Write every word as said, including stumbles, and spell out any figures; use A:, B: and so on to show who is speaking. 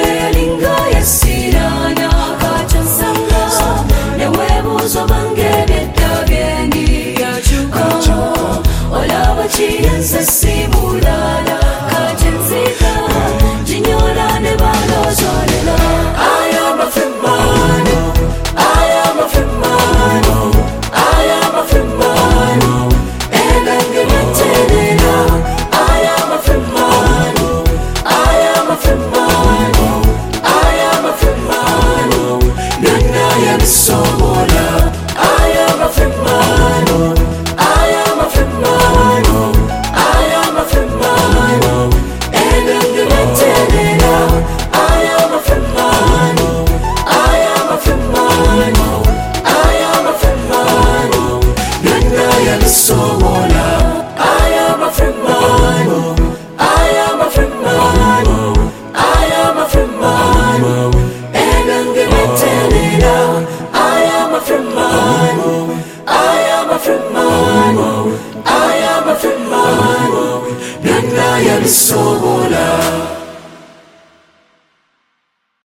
A: linga yesirana kachansanga newebuzo bange betabyeni yachuka olaba chiyense simulala kachenzika jinyora ne balozorela I am a free man I am a free man I am a free man and I'm gonna tell it now I am a free man I am a free man I am a free man and I am so bold I am a free man I am a free man I am a free man and I'm gonna tell it now I am a free man I am a free man I am a free man and I am so bold I am a free man I am a free man I am a free man and I'm gonna tell it now I am a free man I am a free man I am a free man and I am so bold